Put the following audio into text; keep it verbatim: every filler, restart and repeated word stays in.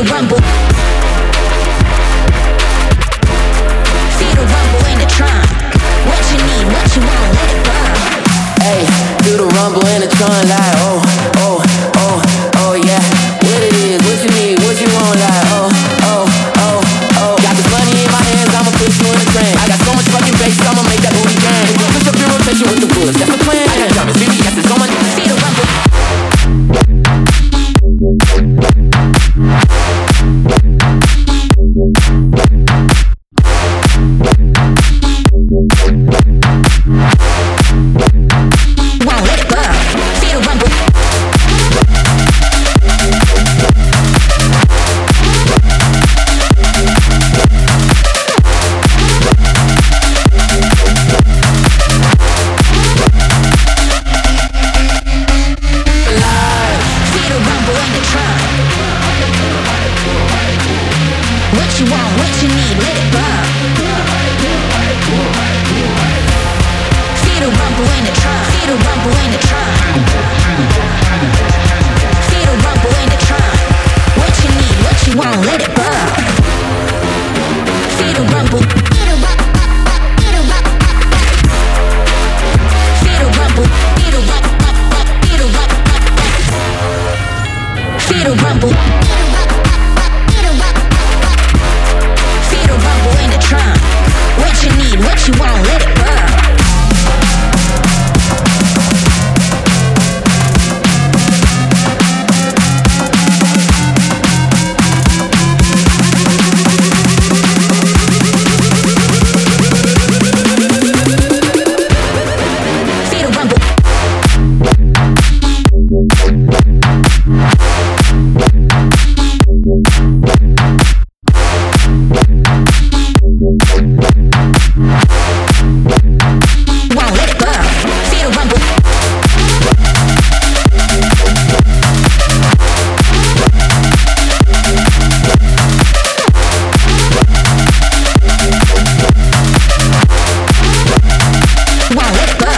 the rumble. Feel the rumble in the trunk. What you need, what you want, let it burn. Hey, feel the rumble in the trunk like oh, oh, oh, oh yeah. What it is, what you need, what you want like oh, oh, oh, oh. Got this money in my hands, I'ma put you in the train. I got so much fucking bass, I'ma make that booty jam. Push up your rotation with the woods, that's the plan. I got diamonds, V V S, it's on my feel the rumble. Won't let it burn. Feel the rumble. What you want, what you need, let it burn. Feel the rumble in the trunk. Feel the rumble in the trunk. Feel the rumble in the trunk. What you need, what you want, let it burn. Feel the rumble. Feel the rumble. Feel the rumble. Feel the rumble. Feel the rumble. Feel the rumble. In the trunk. What you need, what you want, let it burn. Feel the rumble. Won't let it burn. Feel the rumble. Won't let it burn.